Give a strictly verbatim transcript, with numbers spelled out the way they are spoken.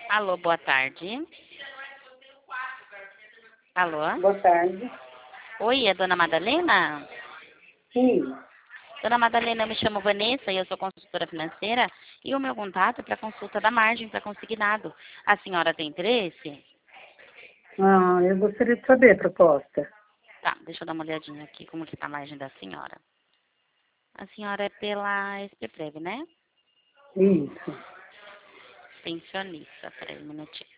Alô, boa tarde. Alô? Boa tarde. Oi, é Dona Madalena? Sim. Dona Madalena, eu me chamo Vanessa e eu sou consultora financeira e o meu contato é para consulta da margem para consignado. A senhora tem interesse? Ah, eu gostaria de saber a proposta. Tá, deixa eu dar uma olhadinha aqui como que tá a margem da senhora. A senhora é pela S P Prev, né? Isso. Pensionista, peraí um minutinho.